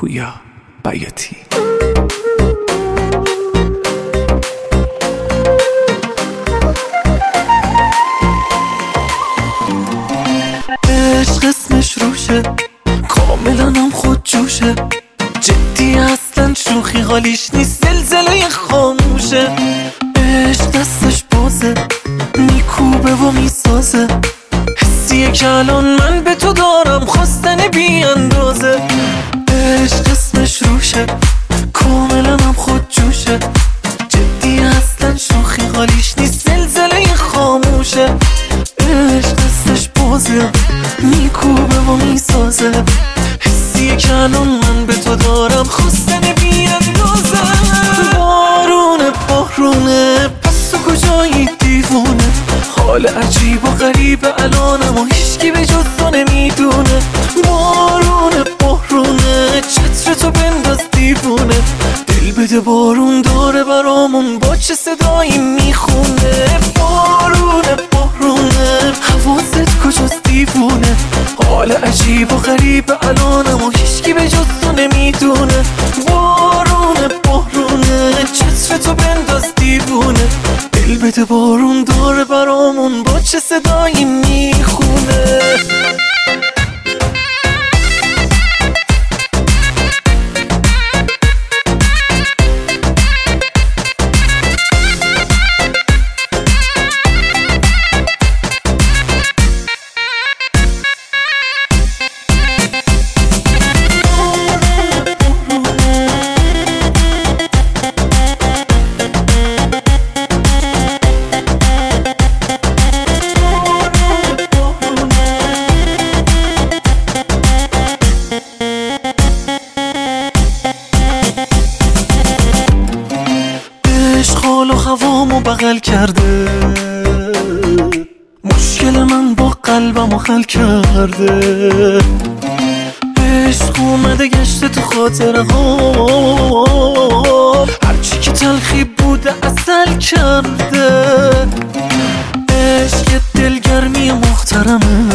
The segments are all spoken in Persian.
پویا بیاتی. عشق اسمش روشه، کاملا هم خود جوشه، جدی اصلا شوخی حالیش نیست، زلزله خاموشه. عشق دستش بازه، میکوبه و میسازه، حسیه که الان من به تو دارم، خواستن بی اندازه. عشق اسمش روشه، کاملا هم خود جوشه، جدی اصلا شوخی حالیش نیست، زلزله خاموشه. عشق دستش بازه، میکوبه و میسازه، حسیه که الان من به تو دارم، خواستن بی اندازه. بارونه پس تو کجایی دیوونه، حال عجیب و غریب الانم و هیچکی به جز تو نمیدونه. بارونه چتر تو بنداز دیوونه، دل بده بارون داره برامون، با چه صدایی میخونه. بارونه حواست کجاست دیوونه، حال عجیب و غریب الانم و هیچکی به جز تو نمیدونه. بارونه چتر تو بنداز دیوونه، دل بده بارون داره برامون، با چه صدایی میخونه. حال و هوامو بغل کرده، مشکل من با قلبمو حل کرده. عشق اومده گشته تو خاطره ها، هرچی که تلخی بوده عسل کرده. عشق دلگرمی محترمه،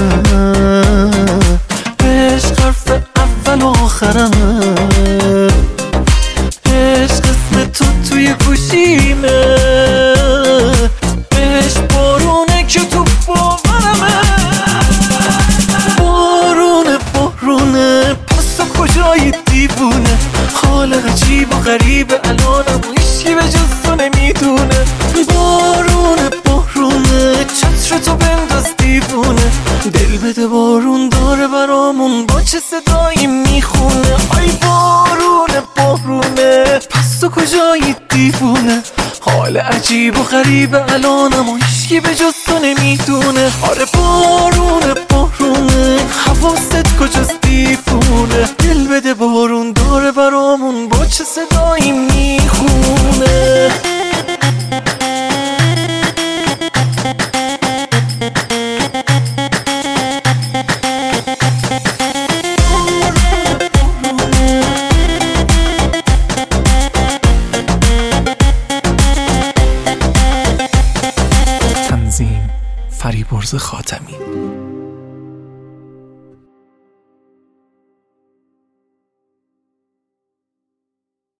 عشق حرف اول و آخرمه، عشق اسم تو توی گوشیمه، عشق بارونه که تو باورمه. بارونه پس تو کجایی دیوونه، حال عجیب و غریب الانم و هیچکی به جز تو نمیدونه. بارونه چتر تو بنداز دیوونه، دل بده بارون داره برامون، با چه صدایی میخونه. آی بارونه پس تو کجایی دیوونه، حال عجیب و غریب الانم و هیچکی به جز تو نمیدونه. آره بارونه حواست کجاست دیوونه، دل بده بارون داره برامون، با چه صدایی میخونه. تنظیم فریبرز خاتمی.